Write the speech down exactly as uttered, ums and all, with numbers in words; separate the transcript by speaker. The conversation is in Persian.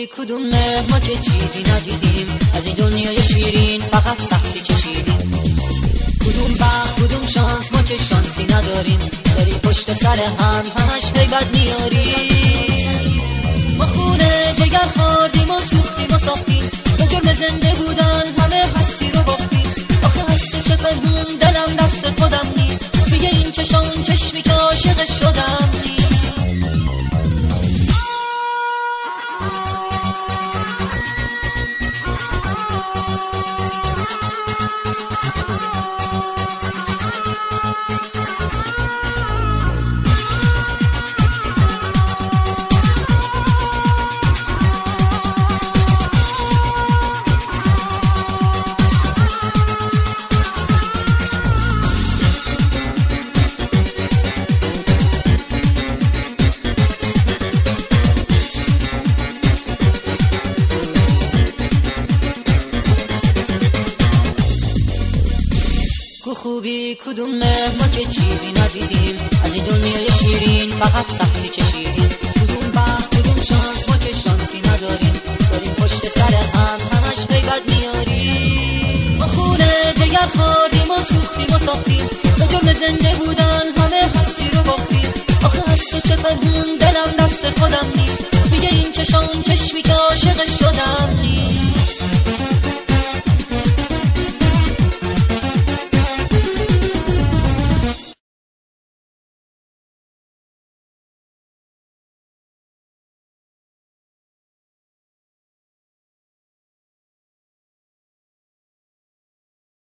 Speaker 1: کدوم مه ما که چیزی ندیدیم، از این دنیای شیرین فقط سختی چشیدیم. کدوم بخت کدوم شانس ما که شانسی نداریم، داریم پشت سر هم همش غیبت میاریم. ما خونه جگر خوردیم و سوختیم و ساختیم، به جرم زنده بودن همه هستی رو باختیم. آخه هست چه پنهون دلم دست خودم نیست، میگه این چشان چشمی که عاشق شدم نیست. خوبی کدوم مه ما که چیزی ندیدیم، از این دنیای شیرین فقط سختی چشیدیم. کدوم بخت کدوم شانس ما که شانسی نداریم، داریم پشت سر هم همش غیبت میاریم. ما خونه جگر خوردیم و سوختیم و ساختیم، به جرم زنده بودن همه هستی رو باختیم. آخه هست چه پنهون دلم دست خودم نیست، میگه این چشان چشمی که عاشق شدم نیست.